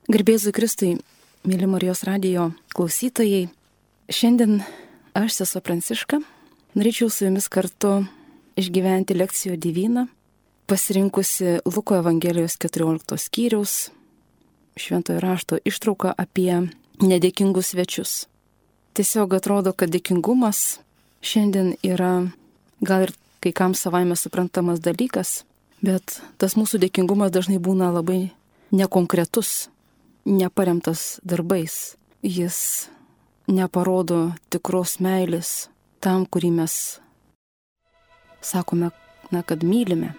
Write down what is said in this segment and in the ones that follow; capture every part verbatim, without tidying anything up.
Garbėzui Kristui, mėly Marijos radijo klausytojai, šiandien aš, sesuo Pranciška, norėčiau su jumis kartu išgyventi lekcijo diviną, pasirinkusi Luko Evangelijos keturioliktos skyriaus šventojo rašto ištrauką apie nedėkingus svečius. Tiesiog atrodo, kad dėkingumas šiandien yra gal ir kai kam savaime suprantamas dalykas, bet tas mūsų dėkingumas dažnai būna labai nekonkretus, neparemtas darbais. Jis neparodo tikros meilės tam, kurį mes sakome, na, kad mylime.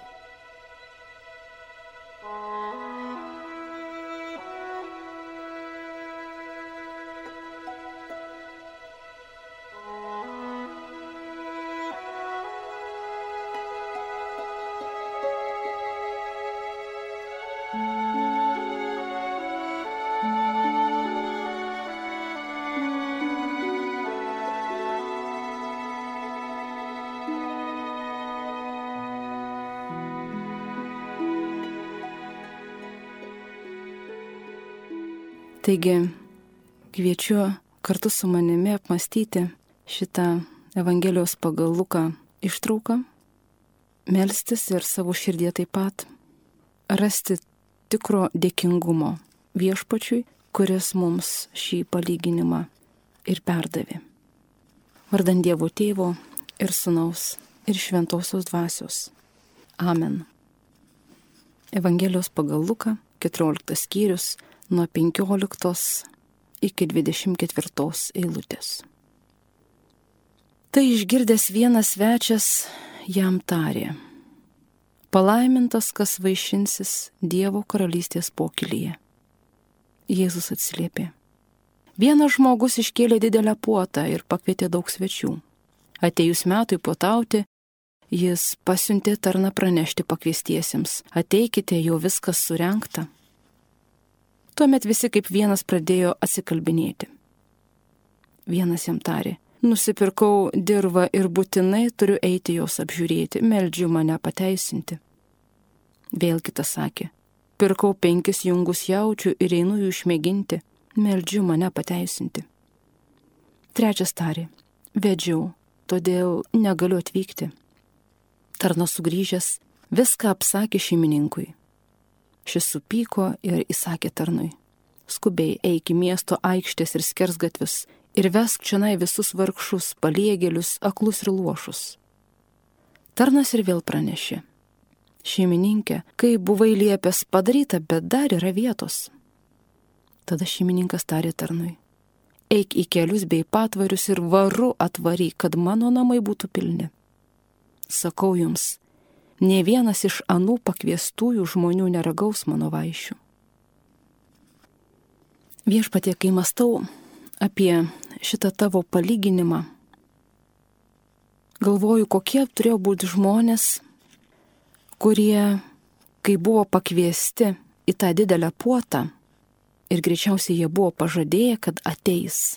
Taigi, kviečiu kartu su manimi apmastyti šitą Evangelijos pagal Luką ištrauką, melstis ir savo širdie taip pat rasti tikro dėkingumo viešpačiui, kuris mums šį palyginimą ir perdavė. Vardan Dievo Tėvo ir Sūnaus ir Šventosios Dvasios. Amen. Evangelijos pagal Luką, keturioliktas skyrius, nuo penkioliktos iki dvidešimt ketvirtos eilutės. Tai išgirdęs vienas svečias jam tarė: palaimintas, kas vaišinsis Dievo karalystės pokylyje. Jėzus atsiliepė: vienas žmogus iškėlė didelę puotą ir pakvietė daug svečių. Atėjus metui puotauti, jis pasiuntė tarną pranešti pakviestiesiems: ateikite, jau viskas surengta. Tuomet visi kaip vienas pradėjo atsikalbinėti. Vienas jam tarė: nusipirkau dirvą ir būtinai turiu eiti jos apžiūrėti, meldžiu mane pateisinti. Vėl kitas sakė: pirkau penkis jungus jaučių ir einu jų išmėginti, meldžiu mane pateisinti. Trečias tarė: vedžiau, todėl negaliu atvykti. Tarnas sugrįžęs viską apsakė šeimininkui. Šis supyko ir įsakė tarnui: skubiai eik į miesto aikštės ir skersgatvius ir vesk čionai visus vargšus, paliegėlius, aklus ir luošus. Tarnas ir vėl pranešė: šeimininkė, kai buvai liepęs padaryta, bet dar yra vietos. Tada šeimininkas tarė tarnui: eik į kelius bei patvarius ir varu atvaryk, kad mano namai būtų pilni. Sakau jums, nė vienas iš anų pakviestųjų žmonių neragaus mano vaišių. Viešpatie, kai mąstau apie šitą tavo palyginimą, galvoju, kokie turėjo būti žmonės, kurie, kai buvo pakviesti į tą didelę puotą, ir greičiausiai jie buvo pažadėję, kad ateis.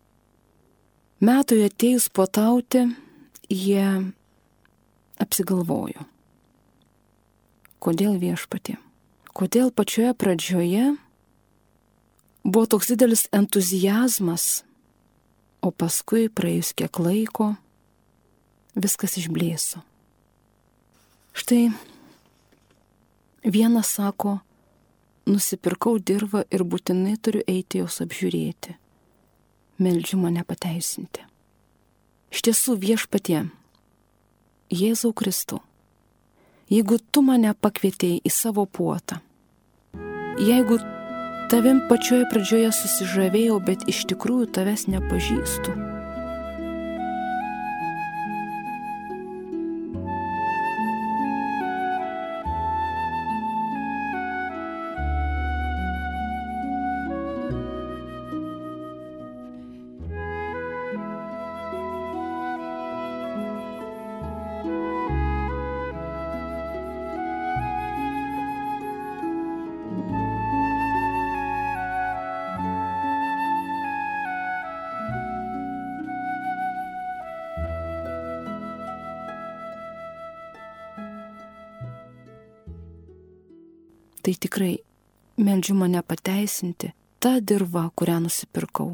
Metui atėjus puotauti, jie apsigalvojo. Kodėl, Viešpatie? Kodėl pačioje pradžioje buvo toks didelis entuziazmas, o paskui praėjus kiek laiko viskas išblėso? Štai vienas sako: nusipirkau dirvą ir būtinai turiu eiti jos apžiūrėti, meldžiu mane pateisinti. Iš tiesų, Viešpatie, Jėzau Kristau, jeigu tu mane pakvietei į savo puotą, jeigu tavim pačioje pradžioje susižavėjau, bet iš tikrųjų tavęs nepažįstu, tai tikrai meldžiu mane pateisinti tą dirvą, kurią nusipirkau.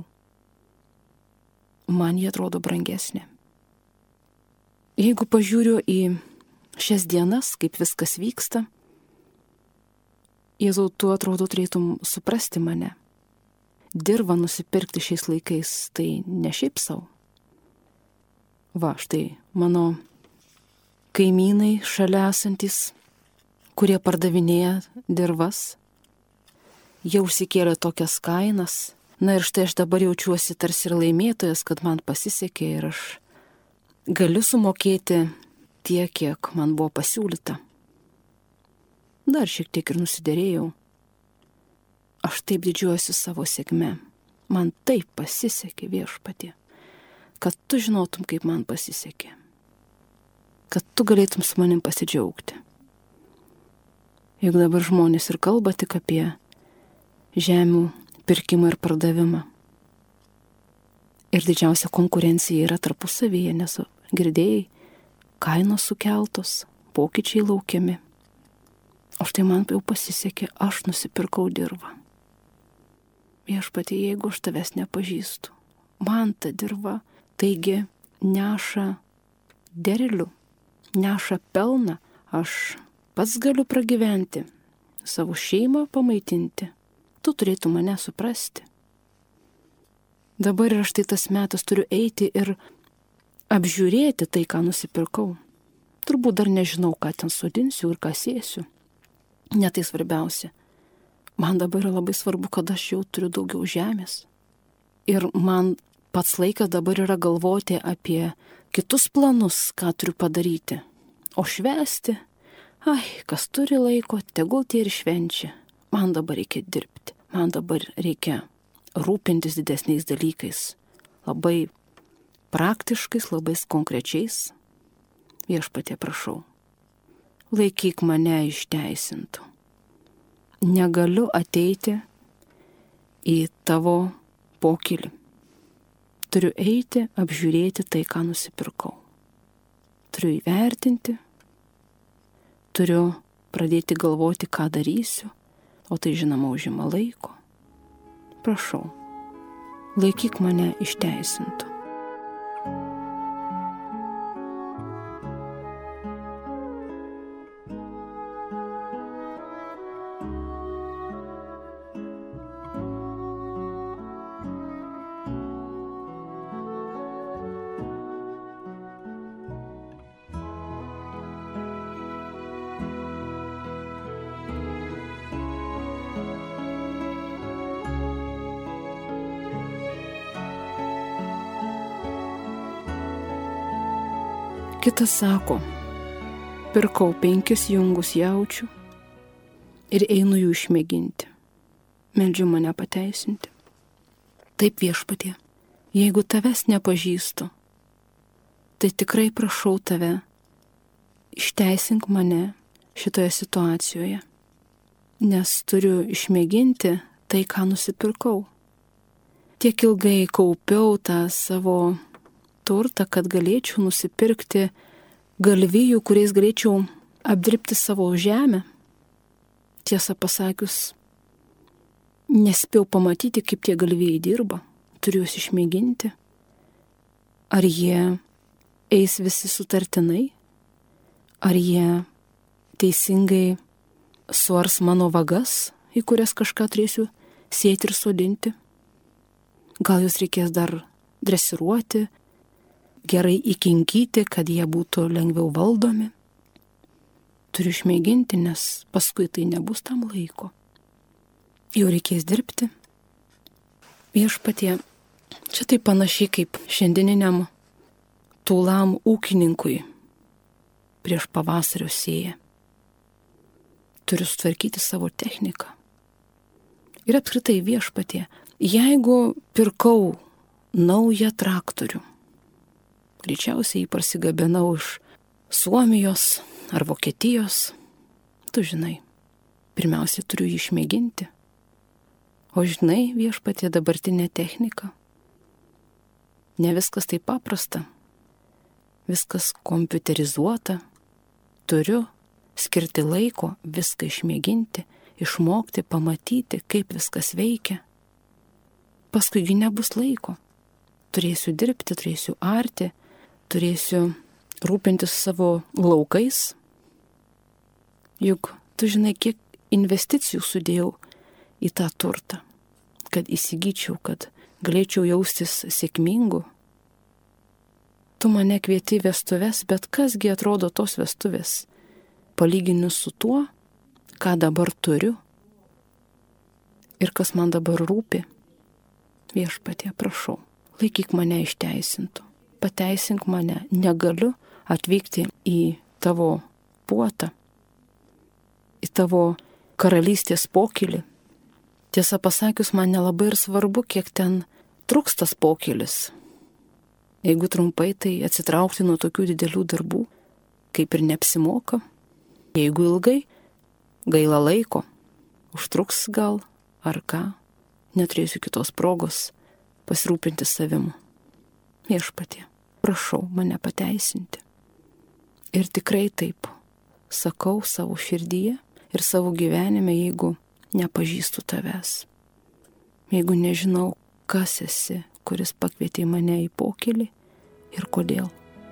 Man jie atrodo brangesnė. Jeigu pažiūriu į šias dienas, kaip viskas vyksta, Jėzau, tu atrodo turėtum suprasti mane. Dirvą nusipirkti šiais laikais tai ne šiaip savo. Va, štai mano kaimynai šalia esantis, kurie pardavinėja dirvas, jau užsikėlė tokias kainas. Na ir štai aš dabar jaučiuosi tarsi ir laimėtojas, kad man pasisekė ir aš galiu sumokėti tiek, kiek man buvo pasiūlyta. Dar šiek tiek ir nusidėrėjau. Aš taip didžiuojuosi savo sėkme. Man taip pasisekė, Viešpatie, kad tu žinotum, kaip man pasisekė. Kad tu galėtum su manim pasidžiaugti. Juk dabar žmonės ir kalba tik apie žemių pirkimą ir pardavimą. Ir didžiausia konkurencija yra tarpusavyje, nes girdėjai, kainos sukeltos, pokyčiai laukiami. O štai man jau pasisekė, aš nusipirkau dirvą. Viešpatie, jeigu aš tavęs nepažįstu, man ta dirva taigi neša derlių, neša pelną, aš pats galiu pragyventi, savo šeimą pamaitinti. Tu turėtum mane suprasti. Dabar ir aš tai tas metas turiu eiti ir apžiūrėti tai, ką nusipirkau. Turbūt dar nežinau, ką ten sodinsiu ir ką sėsiu. Ne tai svarbiausia. Man dabar yra labai svarbu, kad aš jau turiu daugiau žemės. Ir man pats laikas dabar yra galvoti apie kitus planus, ką turiu padaryti. O švęsti, ai, kas turi laiko, tegul tie ir švenčia. Man dabar reikia dirbti. Man dabar reikia rūpintis didesniais dalykais. Labai praktiškais, labai konkrečiais. Viešpatie, prašau, laikyk mane išteisintų. Negaliu ateiti į tavo pokylį. Turiu eiti, apžiūrėti tai, ką nusipirkau. Turiu įvertinti, turiu pradėti galvoti, ką darysiu, o tai žinoma užima laiko. Prašau, laikyk mane išteisintų. Kitas sako, pirkau penkis jungus jaučių ir einu jų išmėginti. Meldžiu mane pateisinti. Taip, Viešpatie, jeigu tavęs nepažįstu, tai tikrai prašau tave, išteisink mane šitoje situacijoje, nes turiu išmėginti tai, ką nusipirkau. Tiek ilgai kaupiau tą savo turtą, kad galėčiau nusipirkti galvijų, kuriais galėčiau apdirbti savo žemę. Tiesą pasakius, nespėjau pamatyti, kaip tie galvijai dirba. Turiu juos išmėginti. Ar jie eis visi sutartinai? Ar jie teisingai suars mano vagas, į kurias kažką turėsiu sėti ir sodinti? Gal jūs reikės dar dresiruoti, gerai įkinkyti, kad jie būtų lengviau valdomi. Turiu išmėginti, nes paskui tai nebus tam laiko. Jau reikės dirbti. Viešpatie, čia tai panašiai kaip šiandieniniam tūlam ūkininkui prieš pavasario sėją. Turiu sutvarkyti savo techniką. Ir apskritai, Viešpatie, jeigu pirkau naują traktorių, greičiausiai jį parsigabenau iš Suomijos ar Vokietijos. Tu žinai, pirmiausia turiu jį išmėginti. O žinai, Viešpatie, dabartinė technika. Ne viskas taip paprasta. Viskas kompiuterizuota. Turiu skirti laiko, viską išmėginti išmokti, pamatyti, kaip viskas veikia. Paskuigi nebus laiko. Turėsiu dirbti, turėsiu arti, turėsiu rūpintis savo laukais. Juk tu žinai, kiek investicijų sudėjau į tą turtą, kad įsigyčiau, kad galėčiau jaustis sėkmingu. Tu mane kvieti vestuves, bet kasgi atrodo tos vestuvės, palyginiu su tuo, ką dabar turiu ir kas man dabar rūpi. Viešpatie, prašau, laikyk mane išteisintų, pateisink mane, negaliu atvykti į tavo puotą, į tavo karalystės pokylį. Tiesą pasakius, man nelabai ir svarbu, kiek ten truks tas pokylis. Jeigu trumpai, tai atsitraukti nuo tokių didelių darbų, kaip ir neapsimoka. Jeigu ilgai, gaila laiko, užtruks gal ar ką, neturėsiu kitos progos pasirūpinti savimu. Viešpatie, prašau mane pateisinti. Ir tikrai taip sakau savo širdyje ir savo gyvenime, jeigu nepažįstu tavęs. Jeigu nežinau, kas esi, kuris pakvietė mane į pokylį ir kodėl.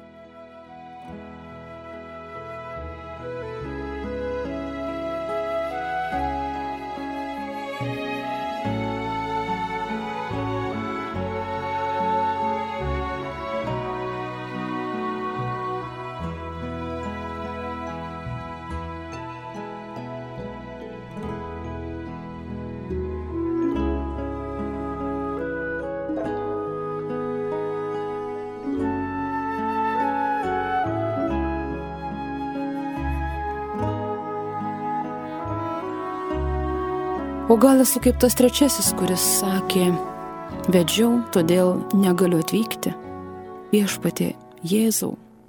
O gal esu kaip tas trečiasis, kuris sakė, vedžiau, todėl negaliu atvykti. Viešpatie, Jėzau,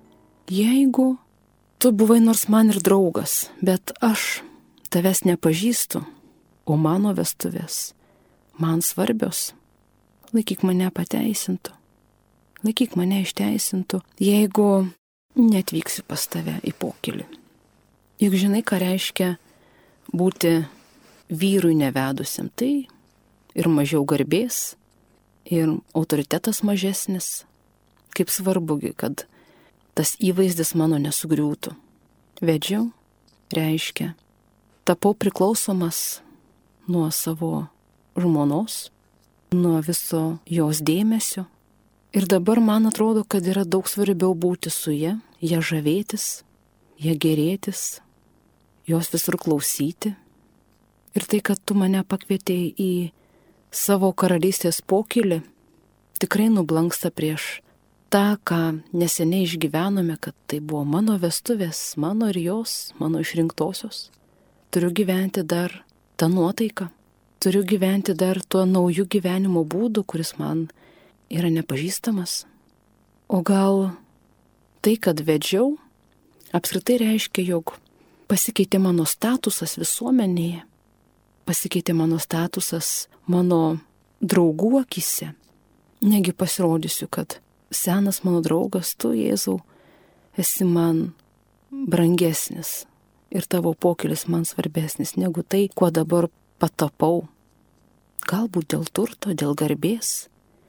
jeigu tu buvai nors man ir draugas, bet aš tavęs nepažįstu, o mano vestuvės man svarbios, laikyk mane pateisintų, laikyk mane išteisintų, jeigu netvyksiu pas tave į pokylį. Juk žinai, ką reiškia būti vyrui nevedusiam, tai ir mažiau garbės, ir autoritetas mažesnis. Kaip svarbugi, kad tas įvaizdis mano nesugriūtų. Vedžiau reiškia, tapau priklausomas nuo savo žmonos, nuo viso jos dėmesio. Ir dabar man atrodo, kad yra daug svarbiau būti su ja, ją žavėtis, ją gerėtis, jos visur klausyti. Ir tai, kad tu mane pakvietei į savo karalystės pokylį, tikrai nublanksta prieš tą, ką neseniai išgyvenome, kad tai buvo mano vestuvės, mano ir jos, mano išrinktosios. Turiu gyventi dar tą nuotaiką, turiu gyventi dar tuo nauju gyvenimo būdu, kuris man yra nepažįstamas. O gal tai, kad vedžiau, apskritai reiškia, jog pasikeitė mano statusas visuomenėje. Pasikeitė mano statusas mano draugų akyse. Negi pasirodysiu, kad senas mano draugas, tu, Jėzau, esi man brangesnis ir tavo pokylis man svarbesnis negu tai, kuo dabar patapau. Galbūt dėl turto, dėl garbės,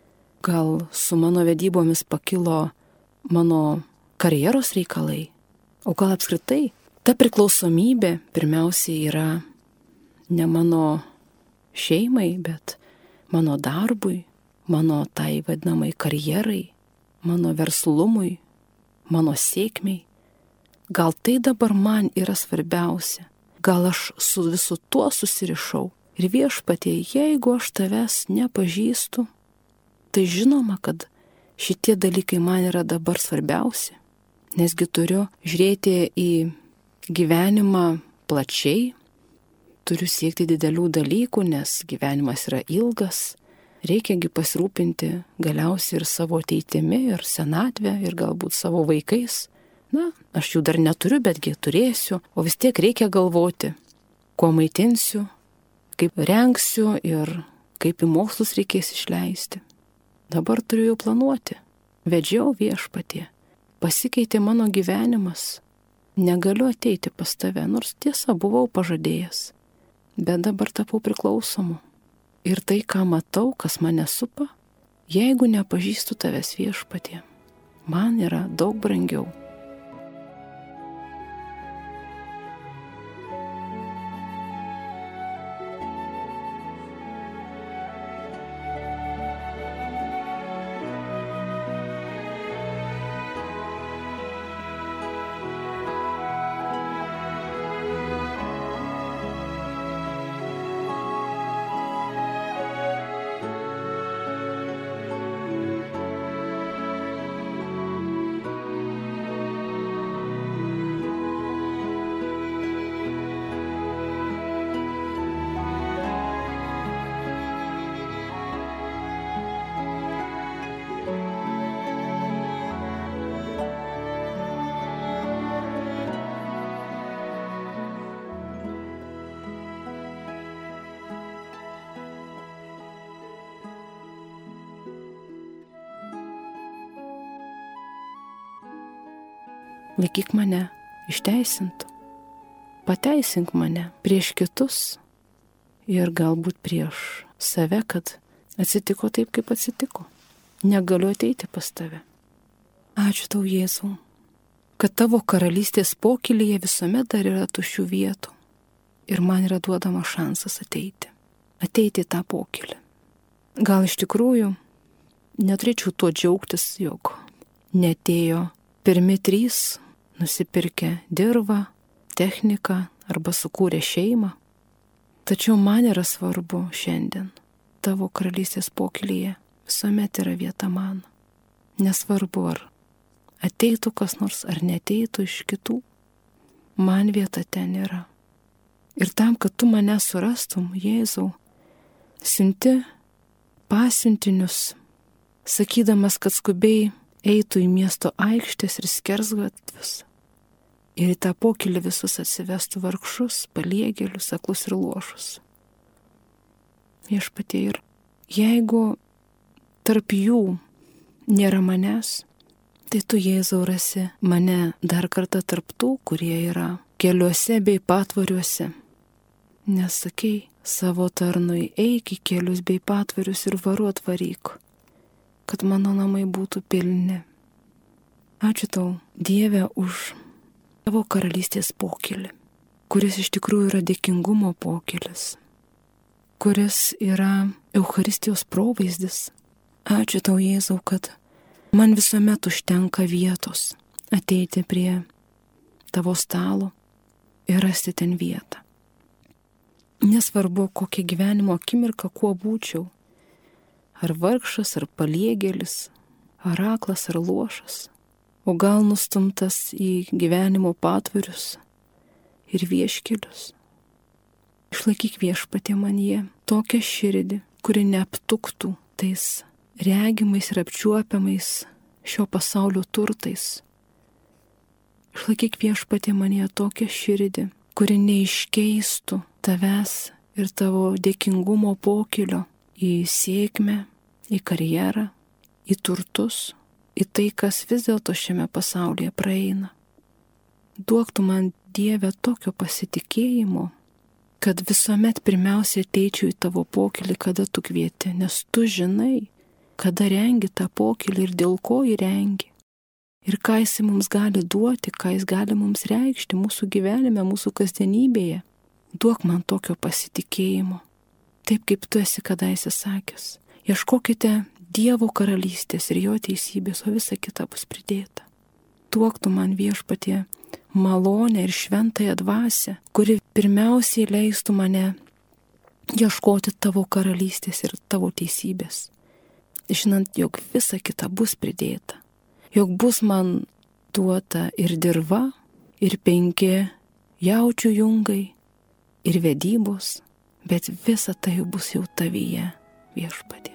gal su mano vedybomis pakilo mano karjeros reikalai, o gal apskritai ta priklausomybė pirmiausiai yra ne mano šeimai, bet mano darbui, mano tai vadinamai karjerai, mano verslumui, mano sėkmiai. Gal tai dabar man yra svarbiausia. Gal aš su visu tuo susirišau. Ir Viešpatie, jeigu aš tavęs nepažįstu, tai žinoma, kad šitie dalykai man yra dabar svarbiausi. Nesgi turiu žiūrėti į gyvenimą plačiai, turiu siekti didelių dalykų, nes gyvenimas yra ilgas. Reikiagi pasirūpinti galiausiai ir savo ateitimi, ir senatvę, ir galbūt savo vaikais. Na, aš jų dar neturiu, betgi turėsiu, o vis tiek reikia galvoti, kuo maitinsiu, kaip rengsiu ir kaip į mokslus reikės išleisti. Dabar turiu jau planuoti. Vedžiau Viešpatie, pasikeitė mano gyvenimas. Negaliu ateiti pas tave, nors tiesa buvau pažadėjęs. bet dabar tapau priklausomu. Ir tai, ką matau, kas mane supa, jeigu nepažįstu tavęs Viešpatie, man yra daug brangiau. Laikyk mane išteisintų, pateisink mane prieš kitus ir galbūt prieš save, kad atsitiko taip, kaip atsitiko. Negaliu ateiti pas tave. Ačiū tau, Jėzau, kad tavo karalystės pokylyje visuomet dar yra tuščių vietų ir man yra duodama šansas ateiti, ateiti į tą pokylį. Gal iš tikrųjų neturėčiau tuo džiaugtis, jog neatėjo pirmi trys, nusipirkę dirvą, techniką arba sukūrė šeimą. Tačiau man yra svarbu šiandien, tavo karalystės pokylyje visuomet yra vieta man. Nesvarbu, ar ateitų kas nors, ar neteitų iš kitų, man vieta ten yra. Ir tam, kad tu mane surastum, Jėzau, siunti pasiuntinius, sakydamas, kad skubiai eitų į miesto aikštės ir skersgatvius ir į tą pokylį visus atsivestų vargšus, paliegėlius, aklus ir luošus. Viešpatie, ir jeigu tarp jų nėra manęs, tai tu, Jėzau, rasi mane dar kartą tarp tų, kurie yra keliuose bei patvariuose. Nes sakei savo tarnui, eik į kelius bei patvarius ir varu atvaryk, kad mano namai būtų pilni. Ačiū tau, Dieve, už tavo karalystės pokylį, kuris iš tikrųjų yra dėkingumo pokylis, kuris yra Eucharistijos provaizdis. Ačiū tau, Jėzau, kad man visuomet užtenka vietos ateiti prie tavo stalo ir rasti ten vietą. Nesvarbu, kokia gyvenimo akimirka, kuo būčiau. Ar vargšas, ar paliegėlis, ar aklas, ar luošas, o gal nustumtas į gyvenimo patvarius ir vieškelius. Išlaikyk, Viešpatie, manyje tokią širdį, kuri neaptuktų tais regimais ir apčiuopiamais šio pasaulio turtais. Išlaikyk, Viešpatie, manyje tokią širdį, kuri neiškeistų tavęs ir tavo dėkingumo pokylio į sėkmę, į karjerą, į turtus, į tai, kas vis dėlto šiame pasaulyje praeina. Duok tu man, Dieve, tokio pasitikėjimo, kad visuomet pirmiausia ateičiau į tavo pokylį, kada tu kvieti, nes tu žinai, kada rengi tą pokylį ir dėl ko jį rengi. Ir ką jis mums gali duoti, ką jis gali mums reikšti mūsų gyvenime, mūsų kasdienybėje. Duok man tokio pasitikėjimo. Taip kaip tu esi kadaise sakęs. Ieškokite Dievo karalystės ir jo teisybės, o visa kita bus pridėta. Duok tu man, Viešpatie, malonę ir šventąją dvasią, kuri pirmiausiai leistų mane ieškoti tavo karalystės ir tavo teisybės, žinant, jog visa kita bus pridėta, jog bus man duota ir dirva, ir penki jaučių jungai, ir vedybos, bet visa tai bus jau tavyje, Viešpatie.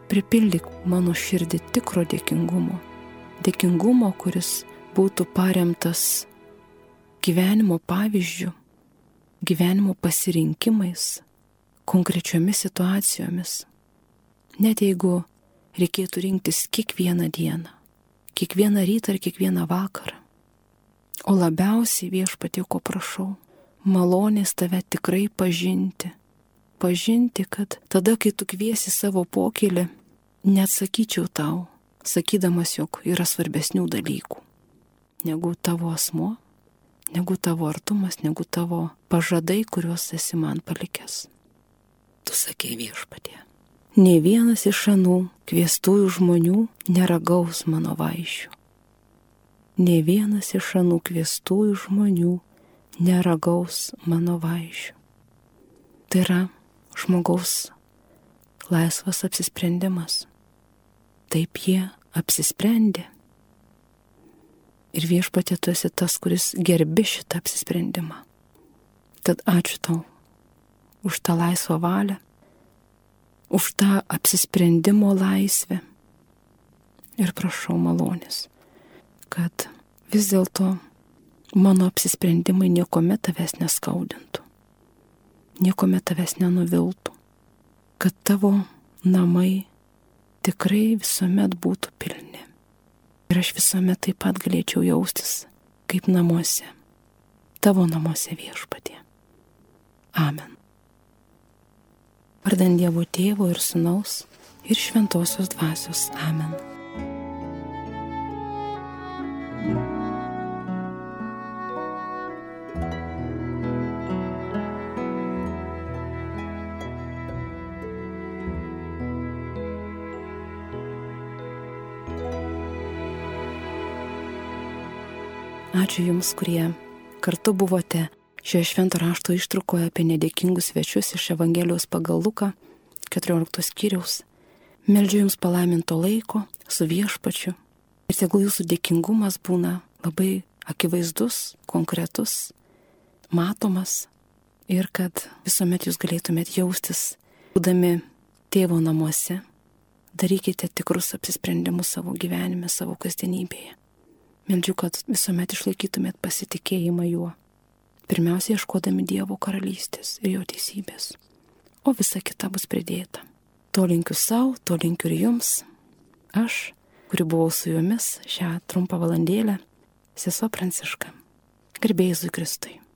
pripildyk mano širdį tikro dėkingumo. Dėkingumo, kuris būtų paremtas gyvenimo pavyzdžių, gyvenimo pasirinkimais, konkrečiomis situacijomis. Net jeigu reikėtų rinktis kiekvieną dieną, kiekvieną rytą ir kiekvieną vakarą. O labiausiai Viešpatie, ko prašau, malonės tave tikrai pažinti. Pažinti, kad tada, kai tu kviesi savo pokylį, neatsakyčiau tau, sakydamas, jog yra svarbesnių dalykų, negu tavo asmuo, negu tavo artumas, negu tavo pažadai, kuriuos esi man palikęs. Tu sakei, Viešpatie, nė vienas iš anų kviestųjų žmonių neragaus mano vaišių. Nė vienas iš anų kviestųjų žmonių neragaus mano vaišių. Tai yra žmogaus laisvas apsisprendimas. Taip jie apsisprendė. Ir Viešpatie, tu esi tas, kuris gerbi šitą apsisprendimą. Tad ačiū tau už tą laisvą valią, už tą apsisprendimo laisvę. Ir prašau malonės, kad vis dėlto mano apsisprendimai niekuomet tavęs neskaudintų, niekuomet tavęs nenuviltų, kad tavo namai tikrai visuomet būtų pilni. Ir aš visuomet taip pat galėčiau jaustis kaip namuose, tavo namuose, Viešpatie. Amen. Vardan Dievo Tėvo ir Sūnaus ir Šventosios Dvasios. Amen. Ačiū Jums, kurie kartu buvote šioje švento rašto ištraukoje apie nedėkingus svečius iš Evangelijos pagal Luką, keturioliktos skyriaus. Meldžiu Jums palaiminto laiko su Viešpačiu ir tegul Jūsų dėkingumas būna labai akivaizdus, konkretus, matomas ir kad visuomet Jūs galėtumėt jaustis, būdami Tėvo namuose. Darykite tikrus apsisprendimus savo gyvenime, savo kasdienybėje. Meldžiu, kad visuomet išlaikytumėt pasitikėjimą Juo, pirmiausia ieškodami Dievo karalystės ir Jo teisybės, o visa kita bus pridėta. To linkiu savo, to linkiu ir Jums. Aš, kuri buvau su Jumis šią trumpą valandėlę, sesuo Pranciška. Garbė Jėzui Kristui.